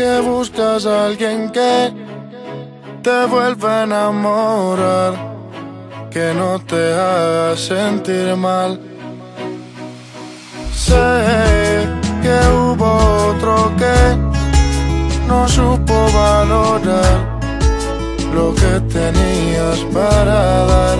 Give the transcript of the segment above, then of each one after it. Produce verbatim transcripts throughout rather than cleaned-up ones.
que buscas a alguien que te vuelva a enamorar, que no te haga sentir mal. Sé que hubo otro que no supo valorar lo que tenías para dar.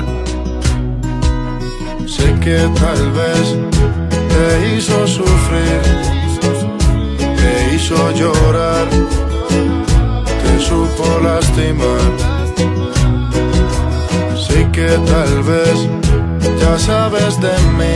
Sé que tal vez te hizo sufrir, te hizo llorar, te supo lastimar. Sé que tal vez ya sabes de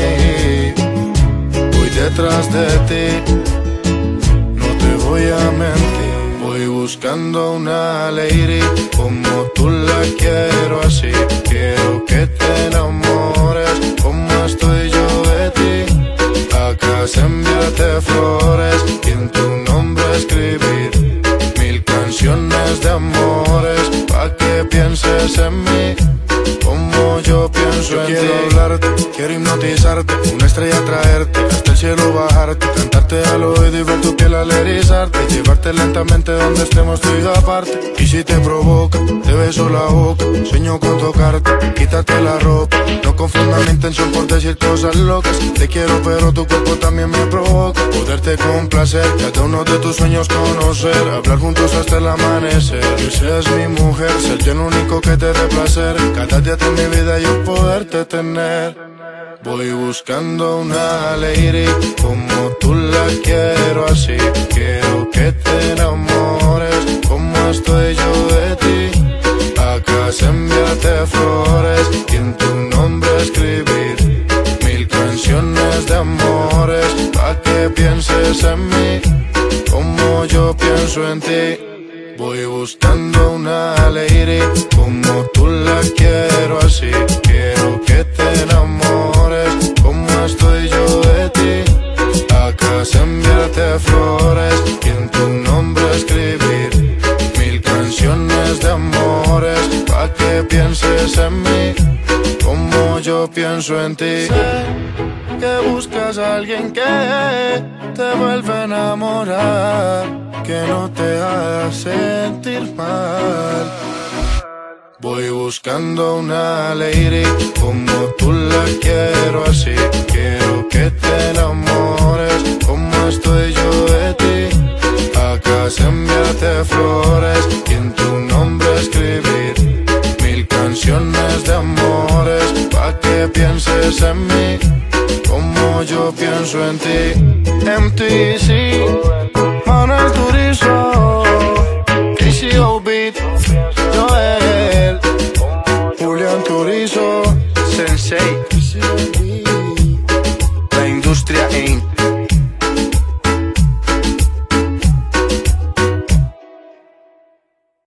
mí, voy detrás de ti, no te voy a mentir. Voy buscando una lady como tú la quiero así. Quiero que te enamores como estoy yo de ti. Acá se enviarte flores y en tu nombre escribir mil canciones de amores, pa' que pienses en mí como yo pienso yo en quiero ti. Quiero hablarte, quiero hipnotizarte, una estrella traerte, hasta el cielo bajarte, cantarte al oído y ver tu piel al erizarte, llevarte lentamente donde estemos tú y yo aparte. Y si te provoca, te beso la boca, sueño con tocarte, quítate la ropa. No confundas mi intención por decir cosas locas. Te quiero pero tu cuerpo también me provoca, poderte complacer, cada uno de tus sueños conocer, hablar juntos hasta el amanecer. Que seas mi mujer, ser yo el único que te dé placer, cada día de mi vida yo poderte tener. Voy buscando una lady como tú la quiero así. Quiero que te enamores como estoy yo de ti. Acá se enviarte flores y en tu nombre escribir mil canciones de amores, pa' que pienses en mí como yo pienso en ti. Voy buscando una lady como tú la quiero así. Quiero que te enamores como estoy yo de ti. Acá se enviarte flores y en tu nombre escribir mil canciones de amores, pa' que pienses en mí como yo pienso en ti. Sé que buscas a alguien que te vuelve a enamorar, que no te haga sentir mal. Voy buscando una lady como tú la quiero así. Quiero que te enamores como estoy yo de ti. Acá se enviarte flores y en tu nombre escribir mil canciones de amores, pa' que pienses en mí como yo pienso en ti. M T C, Manuel Turizo, K C O Beat.